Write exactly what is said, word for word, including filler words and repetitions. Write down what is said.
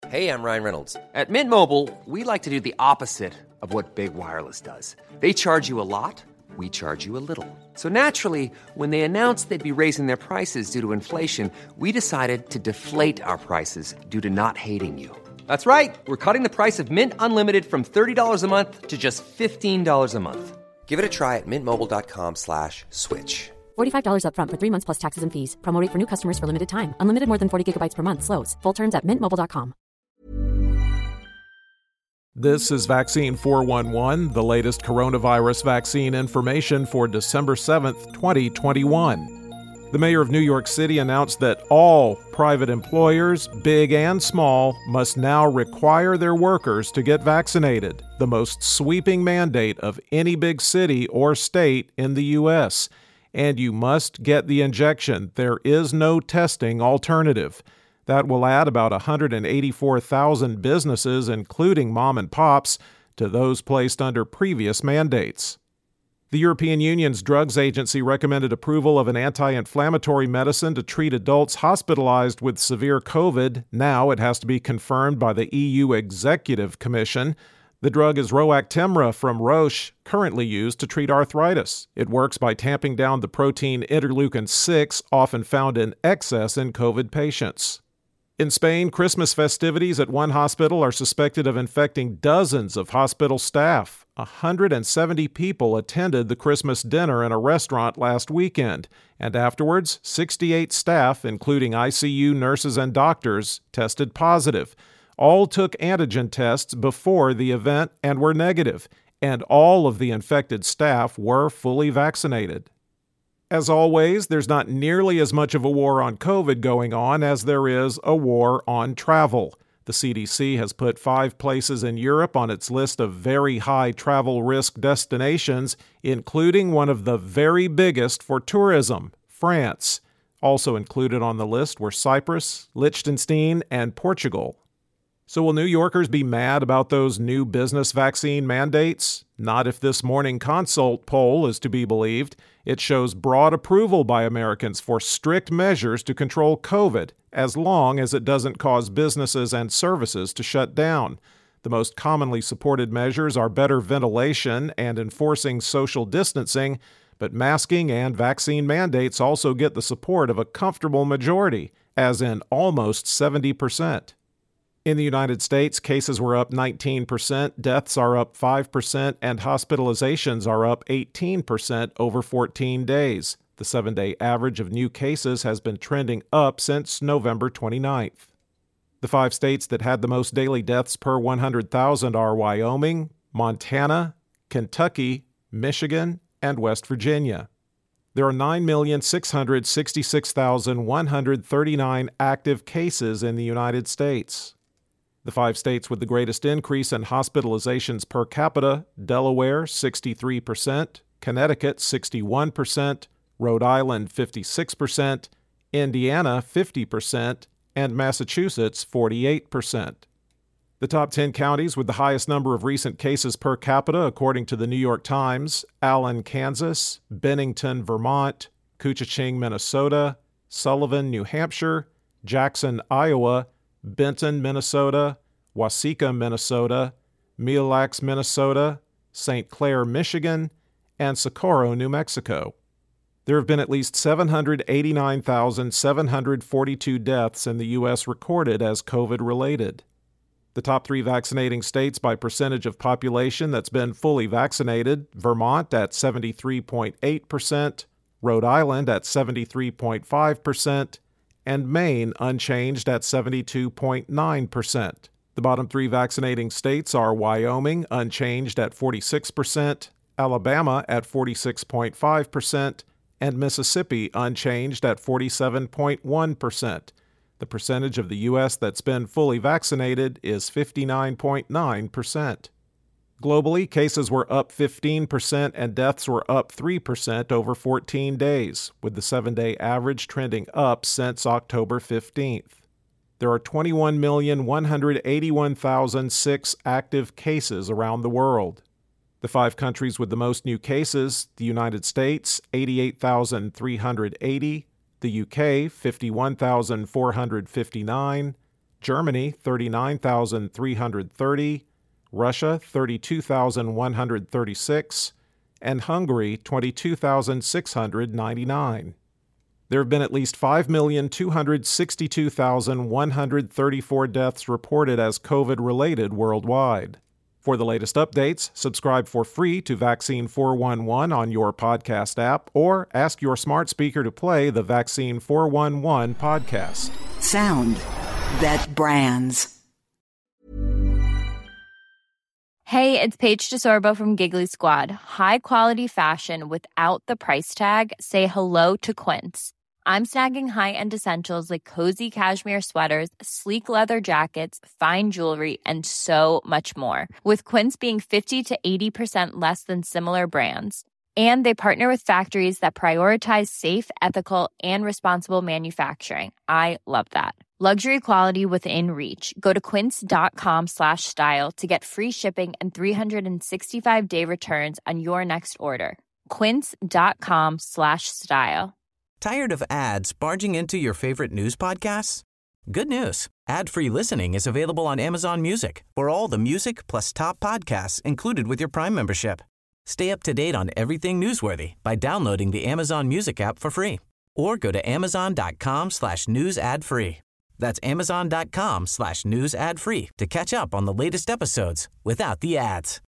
Hey, I'm Ryan Reynolds. At Mint Mobile, we like to do the opposite of what Big Wireless does. They charge you a lot, we charge you a little. So naturally, when they announced they'd be raising their prices due to inflation, we decided to deflate our prices due to not hating you. That's right. We're cutting the price of Mint Unlimited from thirty dollars a month to just fifteen dollars a month. Give it a try at mintmobile.com slash switch. forty-five dollars up front for three months plus taxes and fees. Promo rate for new customers for limited time. Unlimited more than forty gigabytes per month slows. Full terms at mint mobile dot com. This is Vaccine four one one, the latest coronavirus vaccine information for December seventh, twenty twenty-one. The mayor of New York City announced that all private employers, big and small, must now require their workers to get vaccinated, the most sweeping mandate of any big city or state in the U S. And you must get the injection. There is no testing alternative. That will add about one hundred eighty-four thousand businesses, including mom and pops, to those placed under previous mandates. The European Union's drugs agency recommended approval of an anti-inflammatory medicine to treat adults hospitalized with severe COVID. Now it has to be confirmed by the E U Executive Commission. The drug is Roactemra from Roche, currently used to treat arthritis. It works by tamping down the protein interleukin six, often found in excess in COVID patients. In Spain, Christmas festivities at one hospital are suspected of infecting dozens of hospital staff. one hundred seventy people attended the Christmas dinner in a restaurant last weekend, and afterwards, sixty-eight staff, including I C U nurses and doctors, tested positive. All took antigen tests before the event and were negative, and all of the infected staff were fully vaccinated. As always, there's not nearly as much of a war on COVID going on as there is a war on travel. The C D C has put five places in Europe on its list of very high travel risk destinations, including one of the very biggest for tourism, France. Also included on the list were Cyprus, Liechtenstein, and Portugal. So will New Yorkers be mad about those new business vaccine mandates? Not if this Morning Consult poll is to be believed. It shows broad approval by Americans for strict measures to control COVID, as long as it doesn't cause businesses and services to shut down. The most commonly supported measures are better ventilation and enforcing social distancing, but masking and vaccine mandates also get the support of a comfortable majority, as in almost seventy percent. In the United States, cases were up nineteen percent, deaths are up five percent, and hospitalizations are up eighteen percent over fourteen days. The seven-day average of new cases has been trending up since November twenty-ninth. The five states that had the most daily deaths per one hundred thousand are Wyoming, Montana, Kentucky, Michigan, and West Virginia. There are nine million six hundred sixty-six thousand one hundred thirty-nine active cases in the United States. The five states with the greatest increase in hospitalizations per capita: Delaware, sixty-three percent, Connecticut, sixty-one percent, Rhode Island, fifty-six percent, Indiana, fifty percent, and Massachusetts, forty-eight percent. The top ten counties with the highest number of recent cases per capita, according to the New York Times: Allen, Kansas, Bennington, Vermont, Koochiching, Minnesota, Sullivan, New Hampshire, Jackson, Iowa, Benton, Minnesota, Waseca, Minnesota, Mille Lacs, Minnesota, Saint Clair, Michigan, and Socorro, New Mexico. There have been at least seven hundred eighty-nine thousand seven hundred forty-two deaths in the U S recorded as COVID-related. The top three vaccinating states by percentage of population that's been fully vaccinated: Vermont at seventy-three point eight percent, Rhode Island at seventy-three point five percent, and Maine unchanged at seventy-two point nine percent. The bottom three vaccinating states are Wyoming, unchanged at forty-six percent, Alabama at forty-six point five percent, and Mississippi unchanged at forty-seven point one percent. The percentage of the U S that's been fully vaccinated is fifty-nine point nine percent. Globally, cases were up fifteen percent and deaths were up three percent over fourteen days, with the seven-day average trending up since October fifteenth. There are twenty-one million one hundred eighty-one thousand six active cases around the world. The five countries with the most new cases: the United States, eighty-eight thousand three hundred eighty, the U K, fifty-one thousand four hundred fifty-nine, Germany, thirty-nine thousand three hundred thirty, Russia, thirty-two thousand one hundred thirty-six, and Hungary, twenty-two thousand six hundred ninety-nine. There have been at least five million two hundred sixty-two thousand one hundred thirty-four deaths reported as COVID-related worldwide. For the latest updates, subscribe for free to Vaccine four one one on your podcast app or ask your smart speaker to play the Vaccine four one one podcast. Sound that brands. Hey, it's Paige DeSorbo from Giggly Squad. High quality fashion without the price tag. Say hello to Quince. I'm snagging high-end essentials like cozy cashmere sweaters, sleek leather jackets, fine jewelry, and so much more. With Quince being fifty to eighty percent less than similar brands. And they partner with factories that prioritize safe, ethical, and responsible manufacturing. I love that. Luxury quality within reach. Go to quince.com slash style to get free shipping and three sixty-five day returns on your next order. Quince.com slash style. Tired of ads barging into your favorite news podcasts? Good news. Ad-free listening is available on Amazon Music for all the music plus top podcasts included with your Prime membership. Stay up to date on everything newsworthy by downloading the Amazon Music app for free or go to amazon.com slash news ad free. That's amazon.com slash news ad free to catch up on the latest episodes without the ads.